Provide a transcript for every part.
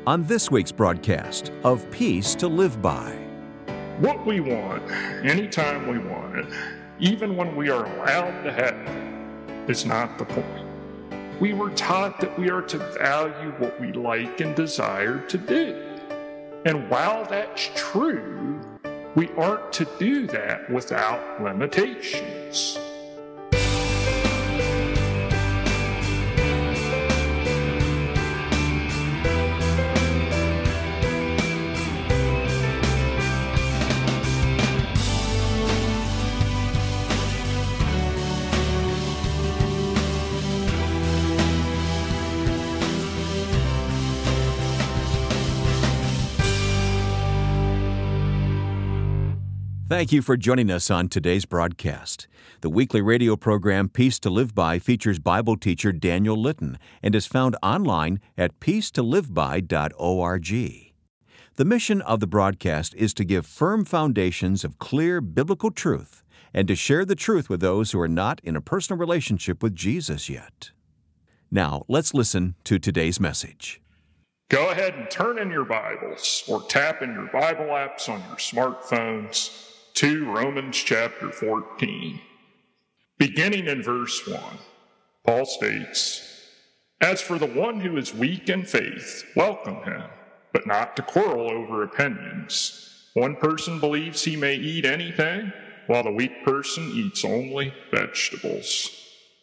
on this week's broadcast of Peace to Live By. What we want, anytime we want it, even when we are allowed to have it, is not the point. We were taught that we are to value what we like and desire to do. And while that's true, we aren't to do that without limitations. Thank you for joining us on today's broadcast. The weekly radio program Peace to Live By features Bible teacher Daniel Litton and is found online at peacetoliveby.org. The mission of the broadcast is to give firm foundations of clear biblical truth and to share the truth with those who are not in a personal relationship with Jesus yet. Now, let's listen to today's message. Go ahead and turn in your Bibles or tap in your Bible apps on your smartphones to Romans chapter 14. Beginning in verse 1, Paul states, "As for the one who is weak in faith, welcome him, but not to quarrel over opinions. One person believes he may eat anything, while the weak person eats only vegetables."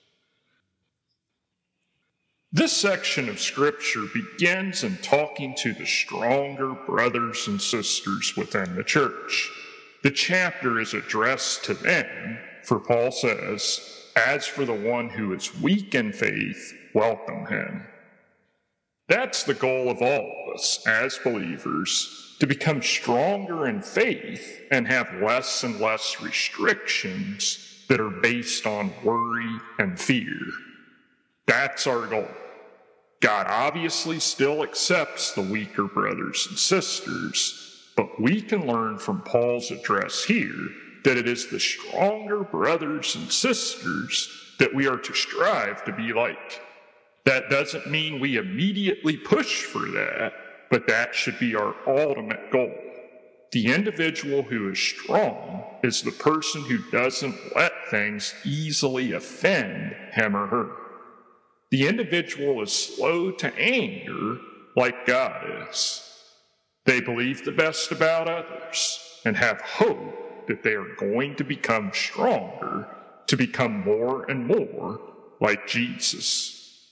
This section of Scripture begins in talking to the stronger brothers and sisters within the church. The chapter is addressed to them, for Paul says, "As for the one who is weak in faith, welcome him." That's the goal of all of us as believers, to become stronger in faith and have less and less restrictions that are based on worry and fear. That's our goal. God obviously still accepts the weaker brothers and sisters, but we can learn from Paul's address here that it is the stronger brothers and sisters that we are to strive to be like. That doesn't mean we immediately push for that, but that should be our ultimate goal. The individual who is strong is the person who doesn't let things easily offend him or her. The individual is slow to anger like God is. They believe the best about others and have hope that they are going to become stronger, to become more and more like Jesus.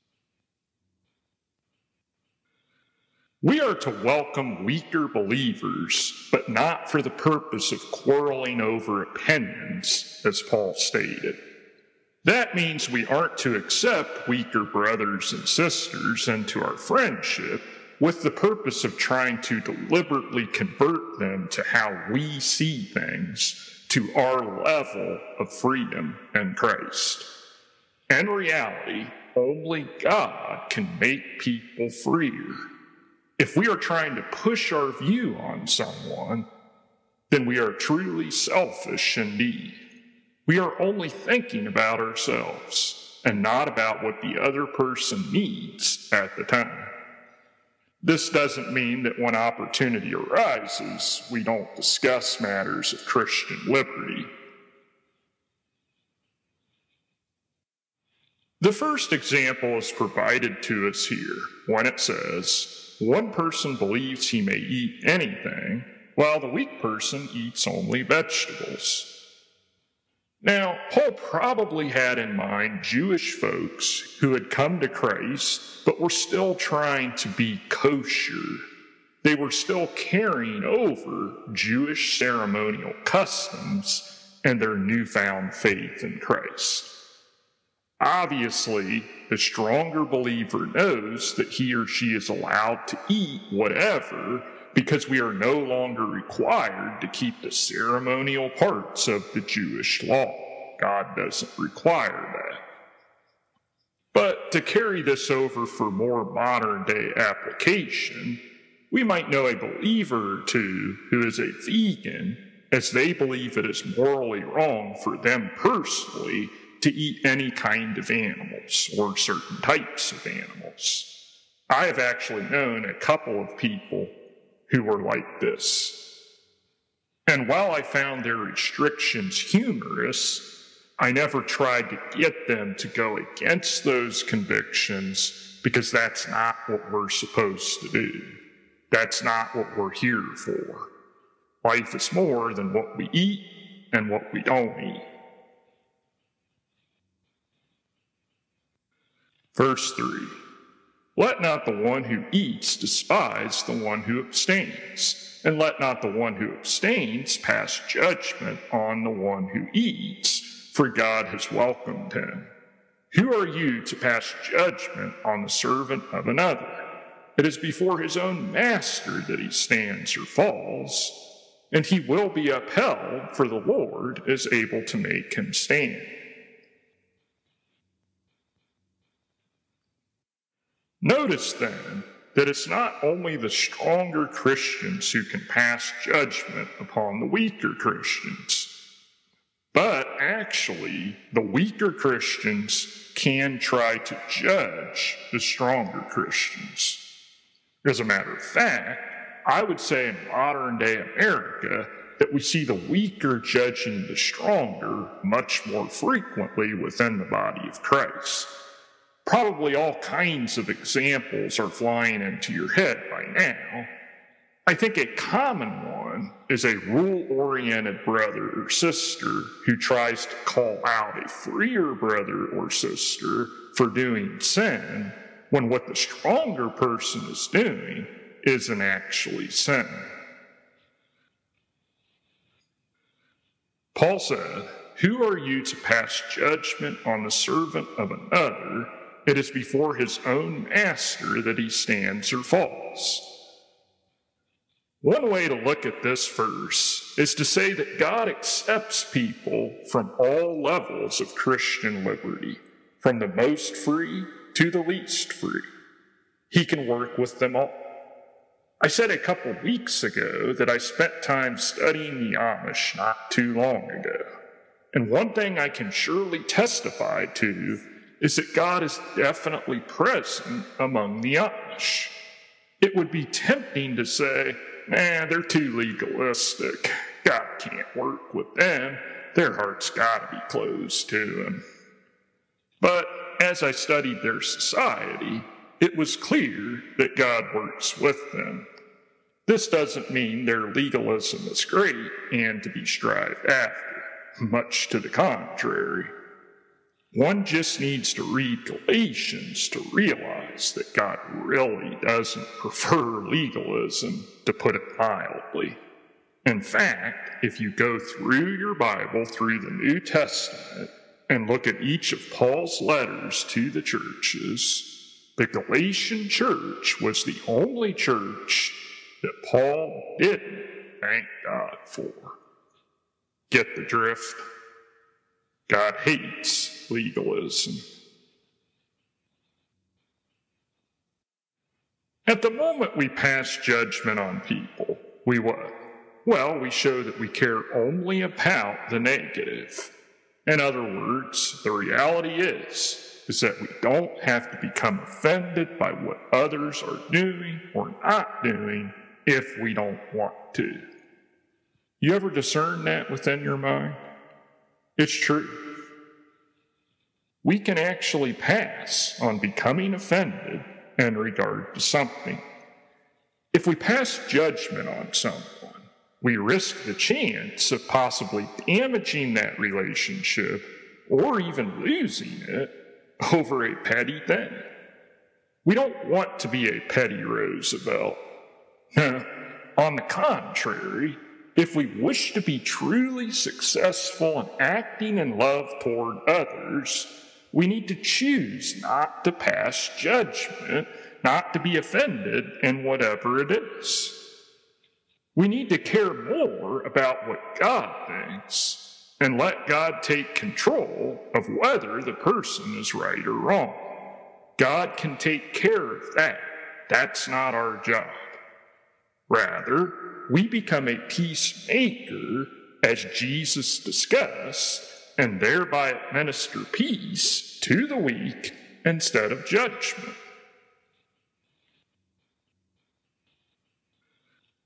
We are to welcome weaker believers, but not for the purpose of quarreling over opinions, as Paul stated. That means we aren't to accept weaker brothers and sisters into our friendship with the purpose of trying to deliberately convert them to how we see things, to our level of freedom in Christ. In reality, only God can make people freer. If we are trying to push our view on someone, then we are truly selfish indeed. We are only thinking about ourselves and not about what the other person needs at the time. This doesn't mean that when opportunity arises, we don't discuss matters of Christian liberty. The first example is provided to us here when it says, "One person believes he may eat anything, while the weak person eats only vegetables." Now, Paul probably had in mind Jewish folks who had come to Christ, but were still trying to be kosher. They were still carrying over Jewish ceremonial customs and their newfound faith in Christ. Obviously, the stronger believer knows that he or she is allowed to eat whatever, because we are no longer required to keep the ceremonial parts of the Jewish law. God doesn't require that. But to carry this over for more modern-day application, we might know a believer or two who is a vegan, as they believe it is morally wrong for them personally to eat any kind of animals or certain types of animals. I have actually known a couple of people who were like this. And while I found their restrictions humorous, I never tried to get them to go against those convictions because that's not what we're supposed to do. That's not what we're here for. Life is more than what we eat and what we don't eat. Verse 3. Let not the one who eats despise the one who abstains, and let not the one who abstains pass judgment on the one who eats, for God has welcomed him. Who are you to pass judgment on the servant of another? It is before his own master that he stands or falls, and he will be upheld, for the Lord is able to make him stand. Notice then that it's not only the stronger Christians who can pass judgment upon the weaker Christians, but actually the weaker Christians can try to judge the stronger Christians. As a matter of fact, I would say in modern day America that we see the weaker judging the stronger much more frequently within the body of Christ. Probably all kinds of examples are flying into your head by now. I think a common one is a rule-oriented brother or sister who tries to call out a freer brother or sister for doing sin when what the stronger person is doing isn't actually sin. Paul said, "Who are you to pass judgment on the servant of another? It is before his own master that he stands or falls." One way to look at this verse is to say that God accepts people from all levels of Christian liberty, from the most free to the least free. He can work with them all. I said a couple weeks ago that I spent time studying the Amish not too long ago. And one thing I can surely testify to is that God is definitely present among the Amish. It would be tempting to say, they're too legalistic. God can't work with them. Their heart's got to be closed to him. But as I studied their society, it was clear that God works with them. This doesn't mean their legalism is great and to be strived after. Much to the contrary. One just needs to read Galatians to realize that God really doesn't prefer legalism, to put it mildly. In fact, if you go through your Bible, through the New Testament, and look at each of Paul's letters to the churches, the Galatian church was the only church that Paul didn't thank God for. Get the drift? God hates legalism. At the moment we pass judgment on people, we what? Well, we show that we care only about the negative. In other words, the reality is that we don't have to become offended by what others are doing or not doing if we don't want to. You ever discern that within your mind? It's true. We can actually pass on becoming offended in regard to something. If we pass judgment on someone, we risk the chance of possibly damaging that relationship or even losing it over a petty thing. We don't want to be a petty Roosevelt. On the contrary, if we wish to be truly successful in acting in love toward others, we need to choose not to pass judgment, not to be offended in whatever it is. We need to care more about what God thinks and let God take control of whether the person is right or wrong. God can take care of that. That's not our job. Rather, we become a peacemaker, as Jesus discussed, and thereby administer peace to the weak instead of judgment.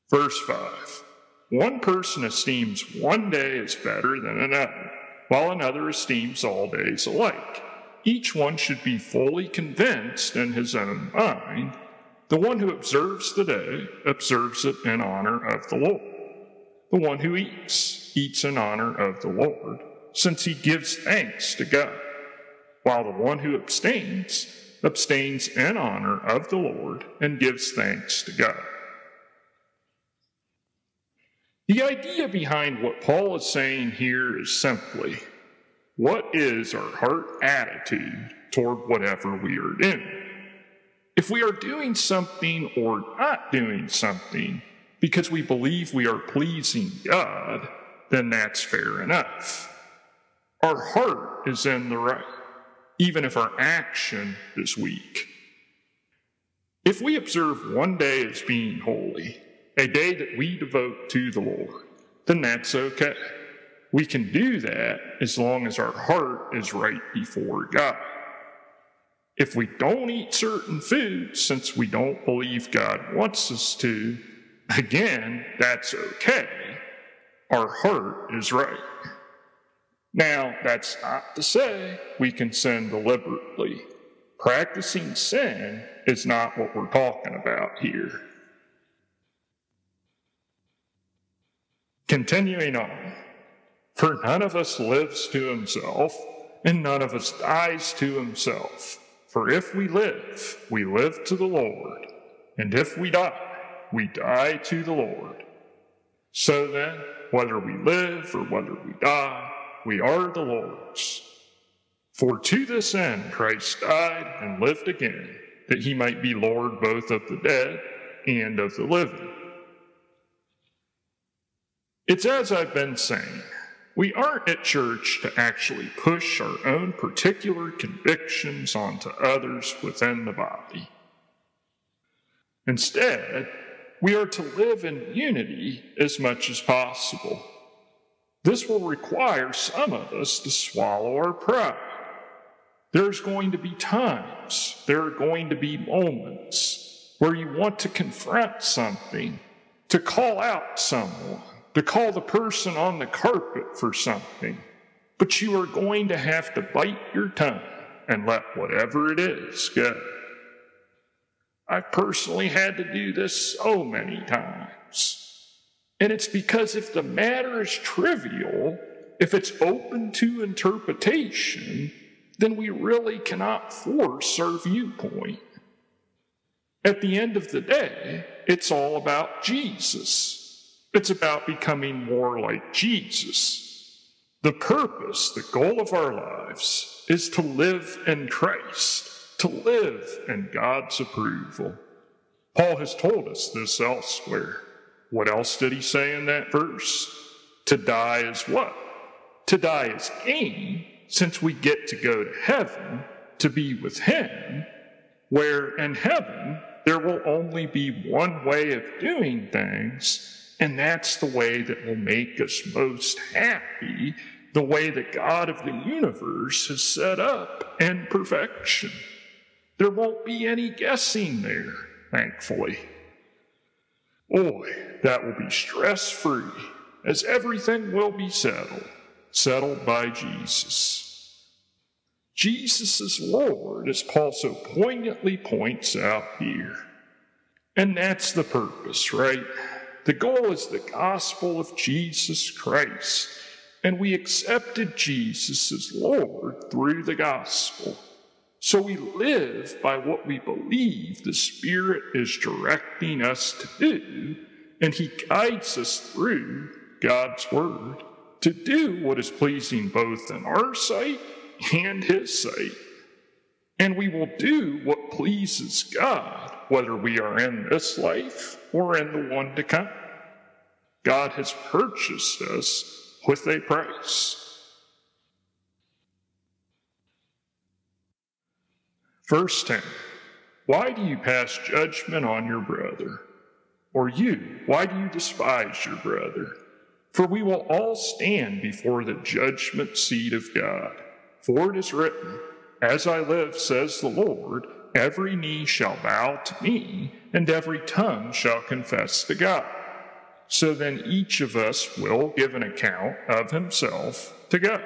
Verse 5. One person esteems one day as better than another, while another esteems all days alike. Each one should be fully convinced in his own mind. The one who observes the day observes it in honor of the Lord. The one who eats, eats in honor of the Lord, since he gives thanks to God, while the one who abstains, abstains in honor of the Lord and gives thanks to God. The idea behind what Paul is saying here is simply, what is our heart attitude toward whatever we are doing? If we are doing something or not doing something because we believe we are pleasing God, then that's fair enough. Our heart is in the right, even if our action is weak. If we observe one day as being holy, a day that we devote to the Lord, then that's okay. We can do that as long as our heart is right before God. If we don't eat certain foods since we don't believe God wants us to, again, that's okay. Our heart is right. Now, that's not to say we can sin deliberately. Practicing sin is not what we're talking about here. Continuing on. For none of us lives to himself, and none of us dies to himself. For if we live to the Lord, and if we die to the Lord. So then, whether we live or whether we die, we are the Lord's. For to this end Christ died and lived again, that he might be Lord both of the dead and of the living. It's as I've been saying, we aren't at church to actually push our own particular convictions onto others within the body. Instead, we are to live in unity as much as possible. This will require some of us to swallow our pride. There's going to be times, there are going to be moments where you want to confront something, to call out someone, to call the person on the carpet for something, but you are going to have to bite your tongue and let whatever it is go. I've personally had to do this so many times. And it's because if the matter is trivial, if it's open to interpretation, then we really cannot force our viewpoint. At the end of the day, it's all about Jesus. It's about becoming more like Jesus. The purpose, the goal of our lives, is to live in Christ, to live in God's approval. Paul has told us this elsewhere. What else did he say in that verse? To die is what? To die is gain, since we get to go to heaven to be with him, where in heaven there will only be one way of doing things, and that's the way that will make us most happy, the way that God of the universe has set up in perfection. There won't be any guessing there, thankfully. Boy, that will be stress-free, as everything will be settled by Jesus. Jesus is Lord, as Paul so poignantly points out here. And that's the purpose, right? The goal is the gospel of Jesus Christ, and we accepted Jesus as Lord through the gospel. So we live by what we believe the Spirit is directing us to do, and he guides us through God's word to do what is pleasing both in our sight and his sight. And we will do what pleases God, whether we are in this life or in the one to come. God has purchased us with a price. Verse 10, why do you pass judgment on your brother? Or you, why do you despise your brother? For we will all stand before the judgment seat of God. For it is written, as I live, says the Lord, every knee shall bow to me, and every tongue shall confess to God. So then each of us will give an account of himself to God.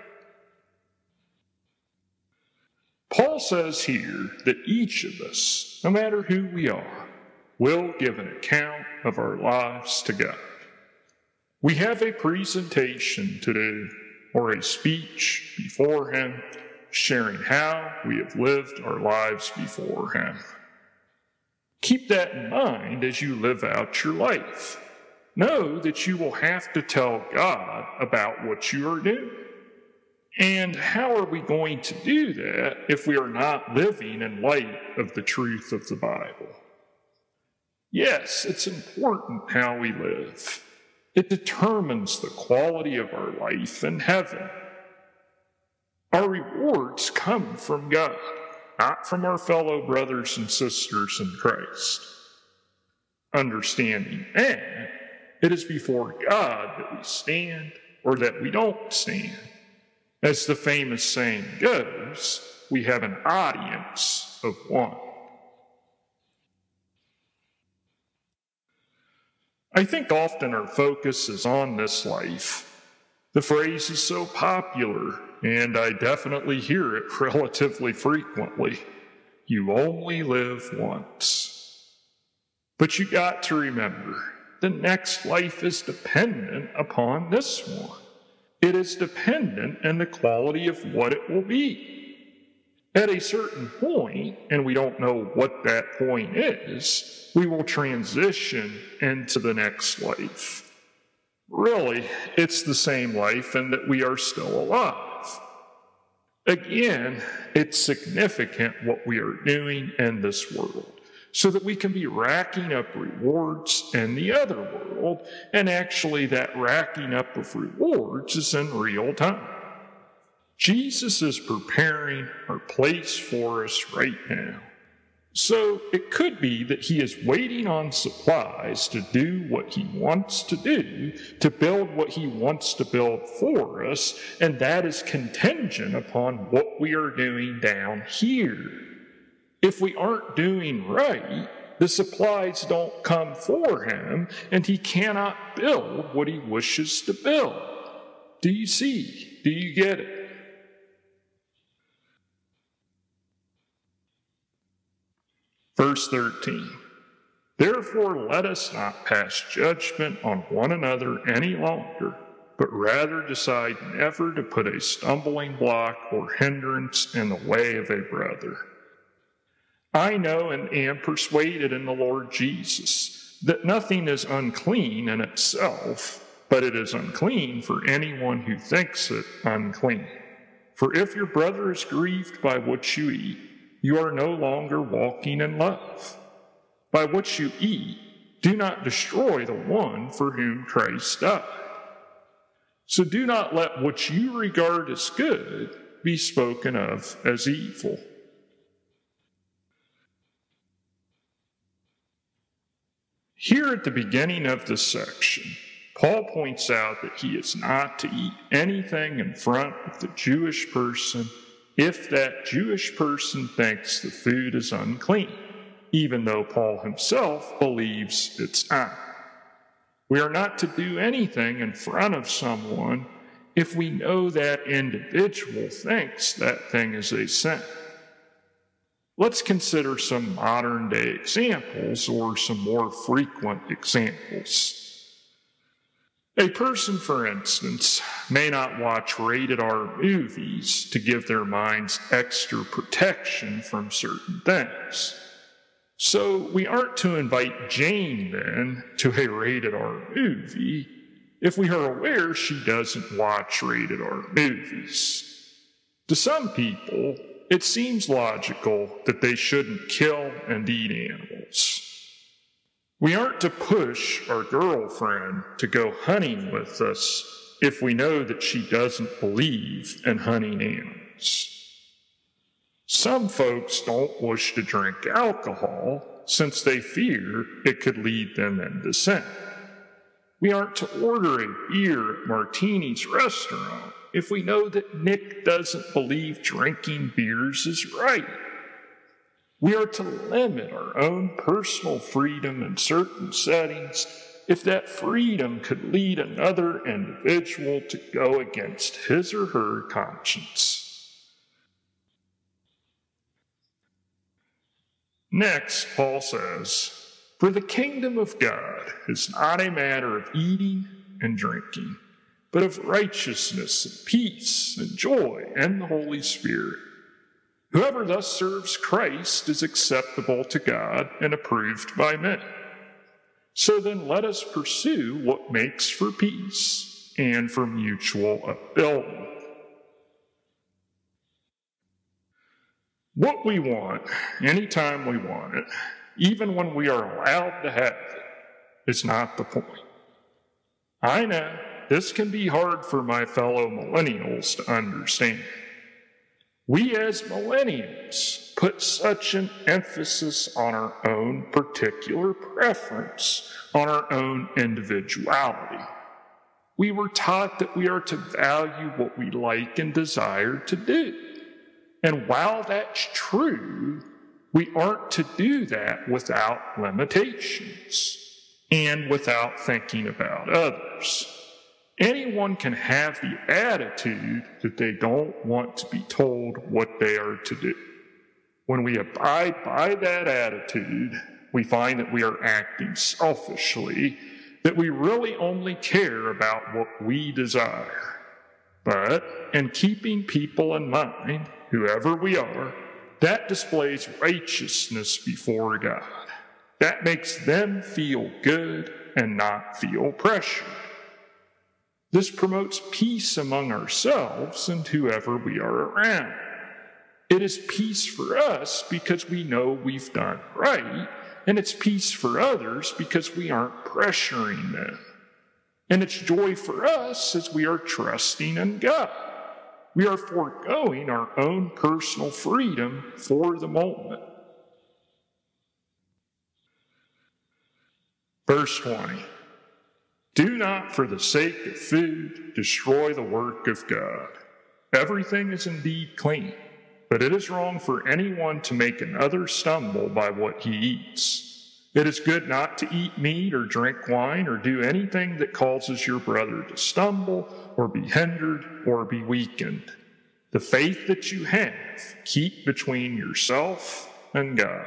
Paul says here that each of us, no matter who we are, will give an account of our lives to God. We have a presentation to do, or a speech before him, sharing how we have lived our lives before him. Keep that in mind as you live out your life. Know that you will have to tell God about what you are doing. And how are we going to do that if we are not living in light of the truth of the Bible? Yes, it's important how we live. It determines the quality of our life in heaven. Our rewards come from God, not from our fellow brothers and sisters in Christ. Understanding that, it is before God that we stand or that we don't stand. As the famous saying goes, we have an audience of one. I think often our focus is on this life. The phrase is so popular, and I definitely hear it relatively frequently. You only live once. But you got to remember, the next life is dependent upon this one. It is dependent on the quality of what it will be. At a certain point, and we don't know what that point is, we will transition into the next life. Really, it's the same life in that we are still alive. Again, it's significant what we are doing in this world, so that we can be racking up rewards in the other world, and actually that racking up of rewards is in real time. Jesus is preparing our place for us right now. So it could be that he is waiting on supplies to do what he wants to do, to build what he wants to build for us, and that is contingent upon what we are doing down here. If we aren't doing right, the supplies don't come for him, and he cannot build what he wishes to build. Do you see? Do you get it? Verse 13, therefore let us not pass judgment on one another any longer, but rather decide never to put a stumbling block or hindrance in the way of a brother. I know and am persuaded in the Lord Jesus that nothing is unclean in itself, but it is unclean for anyone who thinks it unclean. For if your brother is grieved by what you eat, you are no longer walking in love. By what you eat, do not destroy the one for whom Christ died. So do not let what you regard as good be spoken of as evil. Here at the beginning of this section, Paul points out that he is not to eat anything in front of the Jewish person if that Jewish person thinks the food is unclean, even though Paul himself believes it's not. We are not to do anything in front of someone if we know that individual thinks that thing is a sin. Let's consider some modern-day examples or some more frequent examples. A person, for instance, may not watch rated-R movies to give their minds extra protection from certain things. So we aren't to invite Jane, then, to a rated-R movie if we are aware she doesn't watch rated-R movies. To some people, it seems logical that they shouldn't kill and eat animals. We aren't to push our girlfriend to go hunting with us if we know that she doesn't believe in hunting animals. Some folks don't wish to drink alcohol since they fear it could lead them into sin. We aren't to order a beer at Martini's restaurant if we know that Nick doesn't believe drinking beers is right. We are to limit our own personal freedom in certain settings if that freedom could lead another individual to go against his or her conscience. Next, Paul says, "For the kingdom of God is not a matter of eating and drinking, but of righteousness and peace and joy in the Holy Spirit. Whoever thus serves Christ is acceptable to God and approved by men. So then let us pursue what makes for peace and for mutual upbuilding." What we want, anytime we want it, even when we are allowed to have it, is not the point. I know this can be hard for my fellow millennials to understand. We as millennials put such an emphasis on our own particular preference, on our own individuality. We were taught that we are to value what we like and desire to do. And while that's true, we aren't to do that without limitations and without thinking about others. Anyone can have the attitude that they don't want to be told what they are to do. When we abide by that attitude, we find that we are acting selfishly, that we really only care about what we desire. But in keeping people in mind, whoever we are, that displays righteousness before God. That makes them feel good and not feel pressured. This promotes peace among ourselves and whoever we are around. It is peace for us because we know we've done right, and it's peace for others because we aren't pressuring them. And it's joy for us as we are trusting in God. We are foregoing our own personal freedom for the moment. Verse 20. "Do not, for the sake of food, destroy the work of God. Everything is indeed clean, but it is wrong for anyone to make another stumble by what he eats. It is good not to eat meat or drink wine or do anything that causes your brother to stumble or be hindered or be weakened. The faith that you have, keep between yourself and God."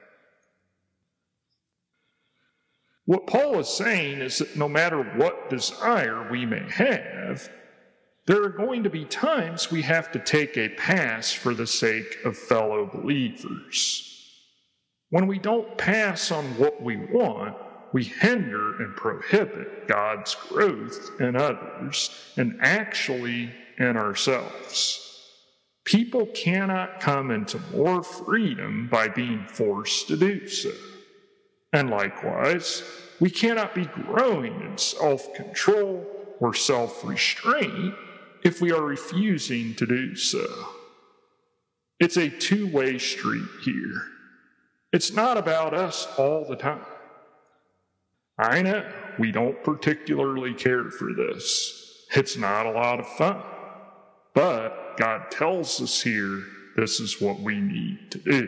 What Paul is saying is that no matter what desire we may have, there are going to be times we have to take a pass for the sake of fellow believers. When we don't pass on what we want, we hinder and prohibit God's growth in others and actually in ourselves. People cannot come into more freedom by being forced to do so. And likewise, we cannot be growing in self-control or self-restraint if we are refusing to do so. It's a two-way street here. It's not about us all the time. I know we don't particularly care for this. It's not a lot of fun. But God tells us here this is what we need to do.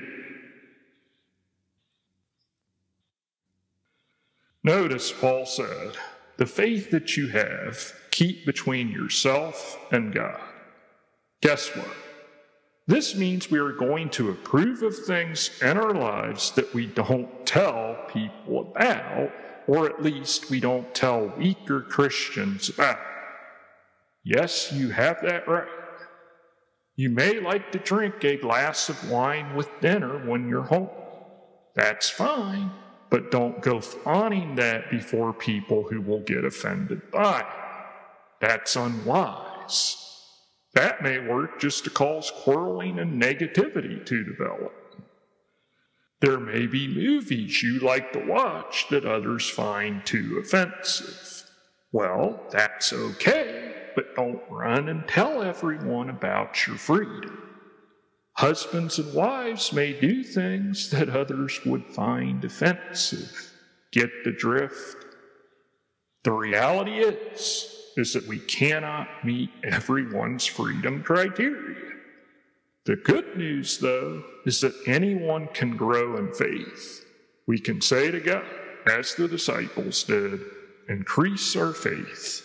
Notice Paul said, "The faith that you have, keep between yourself and God." Guess what? This means we are going to approve of things in our lives that we don't tell people about, or at least we don't tell weaker Christians about. Yes, you have that right. You may like to drink a glass of wine with dinner when you're home. That's fine, but don't go flaunting that before people who will get offended by it. That's unwise. That may work just to cause quarreling and negativity to develop. There may be movies you like to watch that others find too offensive. Well, that's okay, but don't run and tell everyone about your freedom. Husbands and wives may do things that others would find offensive. Get the drift? The reality is that we cannot meet everyone's freedom criteria. The good news, though, is that anyone can grow in faith. We can say to God, as the disciples did, increase our faith.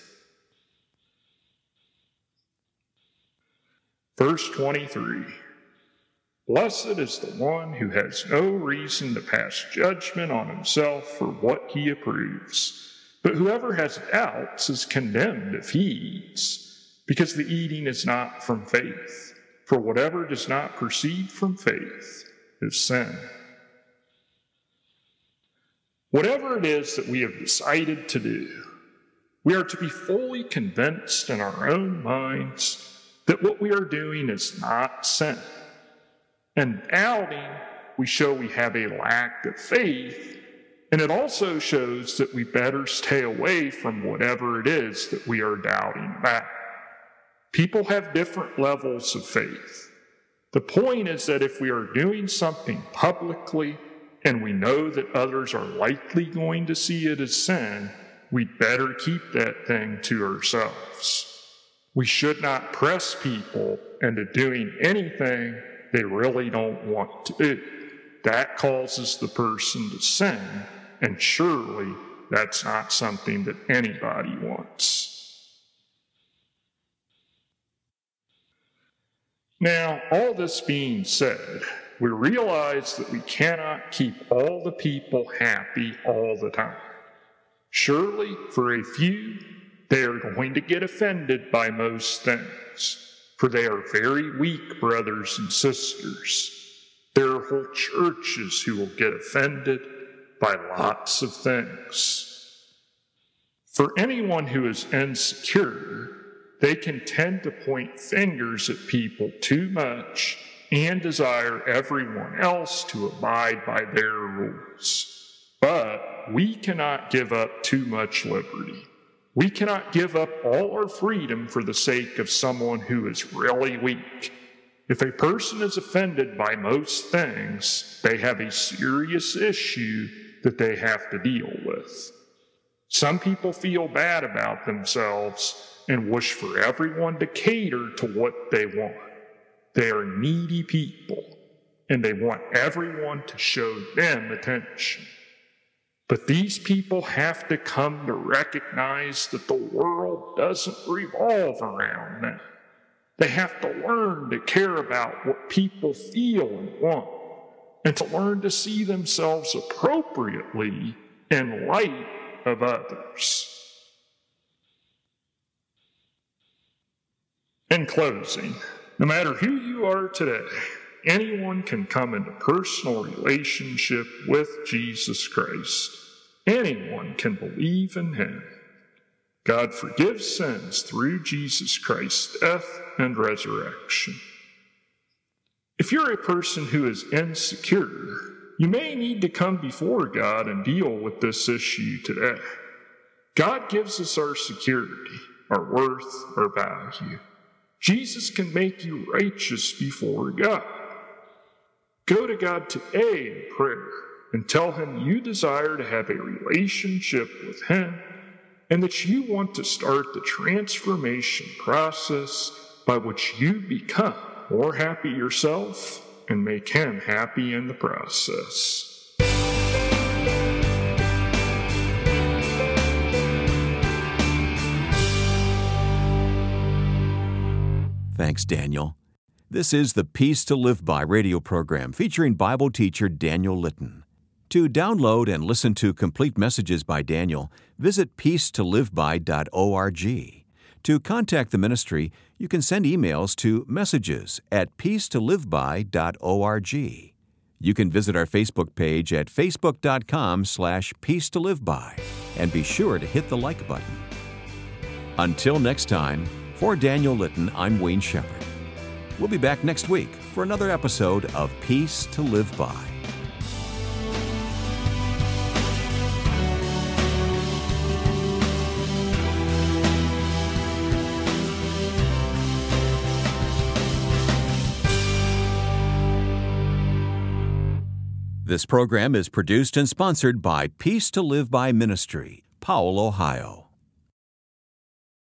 Verse 23. Blessed is the one who has no reason to pass judgment on himself for what he approves. But whoever has doubts is condemned if he eats, because the eating is not from faith. For whatever does not proceed from faith is sin. Whatever it is that we have decided to do, we are to be fully convinced in our own minds that what we are doing is not sin. And doubting, we show we have a lack of faith, and it also shows that we better stay away from whatever it is that we are doubting about. People have different levels of faith. The point is that if we are doing something publicly and we know that others are likely going to see it as sin, we'd better keep that thing to ourselves. We should not press people into doing anything they really don't want to do. That causes the person to sin, and surely that's not something that anybody wants. Now, all this being said, we realize that we cannot keep all the people happy all the time. Surely, for a few, they are going to get offended by most things, for they are very weak brothers and sisters. There are whole churches who will get offended by lots of things. For anyone who is insecure, they can tend to point fingers at people too much and desire everyone else to abide by their rules. But we cannot give up too much liberty. We cannot give up all our freedom for the sake of someone who is really weak. If a person is offended by most things, they have a serious issue that they have to deal with. Some people feel bad about themselves and wish for everyone to cater to what they want. They are needy people, and they want everyone to show them attention. But these people have to come to recognize that the world doesn't revolve around them. They have to learn to care about what people feel and want, and to learn to see themselves appropriately in light of others. In closing, no matter who you are today, anyone can come into personal relationship with Jesus Christ. Anyone can believe in him. God forgives sins through Jesus Christ's death and resurrection. If you're a person who is insecure, you may need to come before God and deal with this issue today. God gives us our security, our worth, our value. Jesus can make you righteous before God. Go to God today in prayer and tell him you desire to have a relationship with him and that you want to start the transformation process by which you become more happy yourself and make him happy in the process. Thanks, Daniel. This is the Peace to Live By radio program featuring Bible teacher Daniel Litton. To download and listen to complete messages by Daniel, visit peacetoliveby.org. To contact the ministry, you can send emails to messages@peacetoliveby.org. You can visit our Facebook page at facebook.com/peacetoliveby and be sure to hit the like button. Until next time, for Daniel Litton, I'm Wayne Shepherd. We'll be back next week for another episode of Peace to Live By. This program is produced and sponsored by Peace to Live By Ministry, Powell, Ohio.